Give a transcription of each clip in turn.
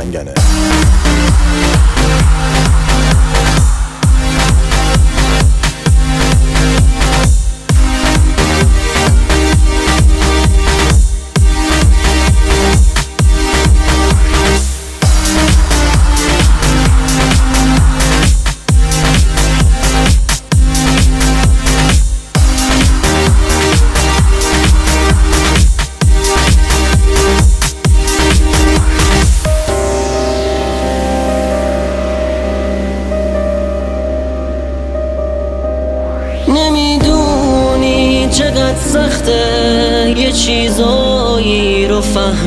آهنگنه. نمیدونی چقدر سخته یه چیزایی رو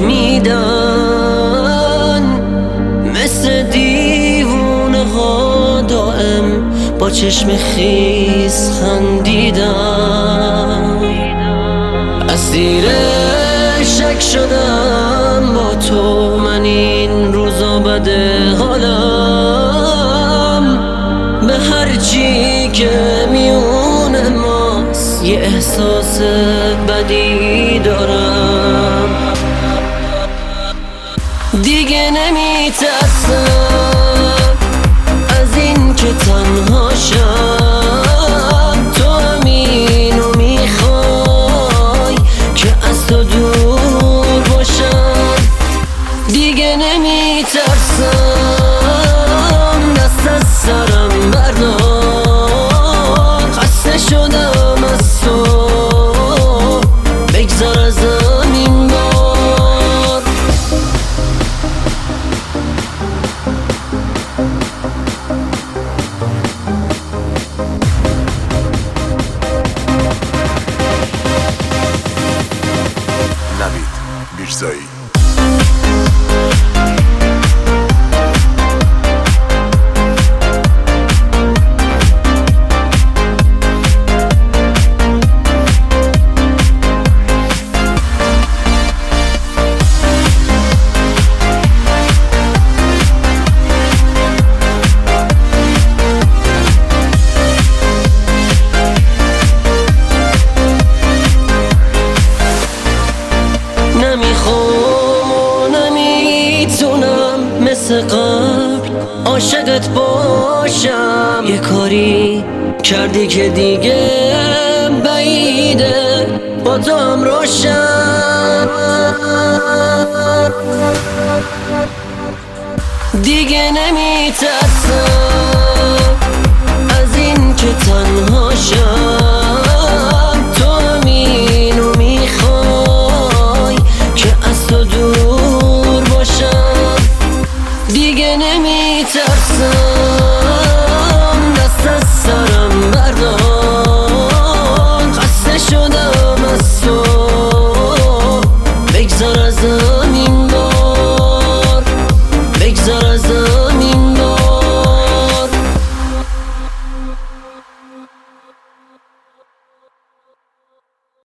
فهمیدن، مثل دیوونه ها دائم با چشم خیس خندیدن. اسیر شک شدم با تو، من این روزا بده حالم، به هر چی که میونه ماست یه احساس بدی دارم. دیگه نمیترسم از این که تنهاشم، تو همینو میخوای که از تو دور باشم. دیگه نمیترسم، دست از سرم بردار، خسته شدم از تو، بگذار ازم این بار. نوید میرزایی. نمیخوام و نمیتونم مثل قبل عاشقت باشم، یه کاری کردی که دیگه بعیده با تو هم روشن. دیگه نمیترسم